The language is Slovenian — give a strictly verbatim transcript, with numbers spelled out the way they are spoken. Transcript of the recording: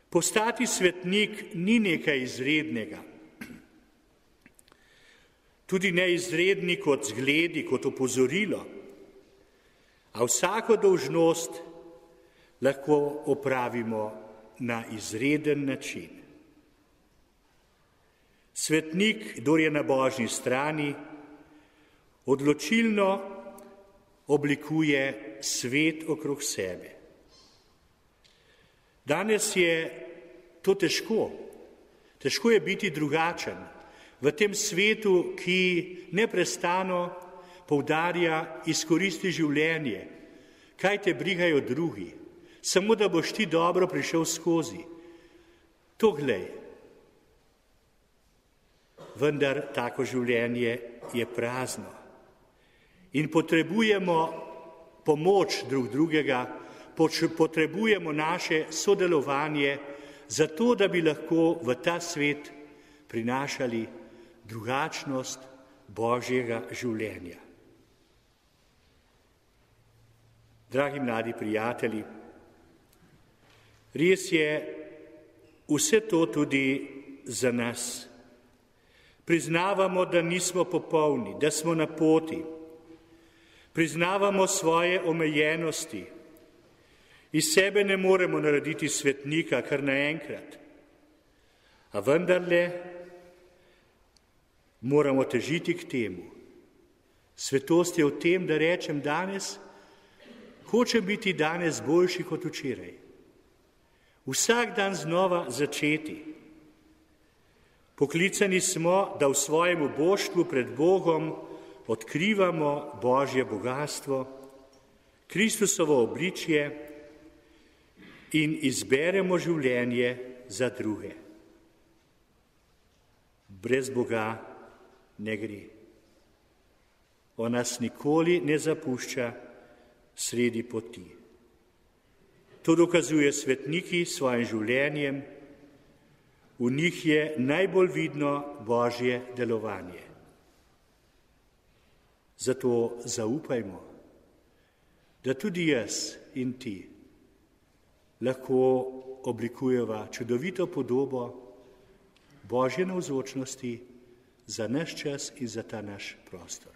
Postati svetnik ni nekaj izrednega. Tudi ne izredni kot zgledi, kot opozorilo, a vsako dolžnost lahko opravimo na izreden način. Svetnik, kdor je na Božji strani, odločilno oblikuje svet okrog sebe. Danes je to težko. Težko je biti drugačen v tem svetu, ki neprestano poudarja izkoristi življenje. Kaj te brigajo drugi? Samo da boš ti dobro prišel skozi. To glej. Vendar tako življenje je prazno. In potrebujemo pomoč drug drugega, potrebujemo naše sodelovanje, zato da bi lahko v ta svet prinašali drugačnost Božjega življenja. Dragi mladi prijatelji, res je vse to tudi za nas. Priznavamo, da nismo popolni, da smo na poti. Priznavamo svoje omejenosti. Iz sebe ne moremo narediti svetnika kar naenkrat. A vendarle moramo težiti k temu. Svetost je v tem, da rečem danes, hočem biti danes boljši kot včeraj. Vsak dan znova začeti. Poklicani smo, da v svojem uboštvu pred Bogom odkrivamo Božje bogastvo, Kristusovo obličje in izberemo življenje za druge. Brez Boga ne gre. On nas nikoli ne zapušča sredi poti. To dokazuje svetniki s svojim življenjem. V njih je najbolj vidno Božje delovanje. Zato zaupajmo, da tudi jaz in ti lahko oblikujeva čudovito podobo Božje navzočnosti za naš čas in za ta naš prostor.